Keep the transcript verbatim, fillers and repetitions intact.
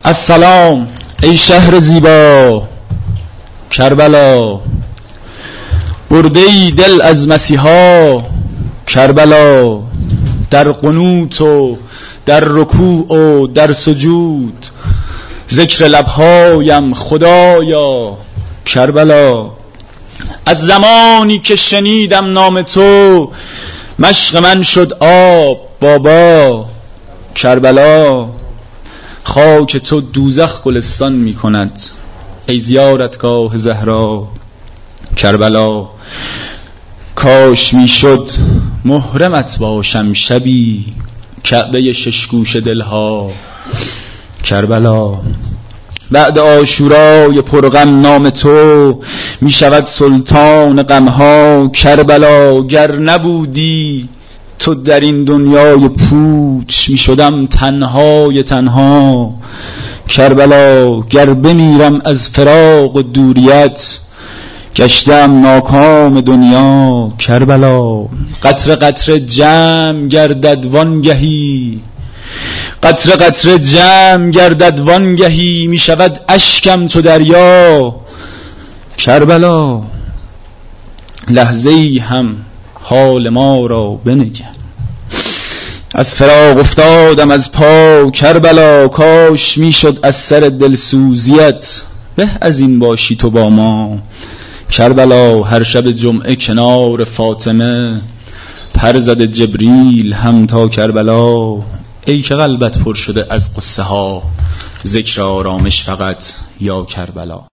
السلام ای شهر زیبا کربلا، برده ای دل از مسیحا کربلا. در قنوت و در رکوع و در سجود ذکر لبهایم خدایا کربلا. از زمانی که شنیدم نام تو مشق من شد آب بابا کربلا. خاک تو دوزخ گلستان می کند ای زیارتگاه زهرا کربلا. کاش می شد محرمت باشم شبی کعبه ششگوش دلها کربلا. بعد عاشورای پرغم نام تو می شود سلطان غمها کربلا. گر نبودی تو در این دنیای پوچ می شدم تنهای تنها کربلا. گر بمیرم از فراق و دوریت گشتم ناکام دنیا کربلا. قطره قطره جمع گردد وانگهی، قطره قطره جمع گردد وانگهی می شود اشکم تو دریا کربلا. لحظه ای هم حال ما را بنگر، از فراق افتادم از پا کربلا. کاش میشد از سر دلسوزیت به از این باشی تو با ما کربلا. هر شب جمعه کنار فاطمه پر زده جبریل هم تا کربلا. ای که قلبت پر شده از قصه ها ذکر آرامش فقط یا کربلا.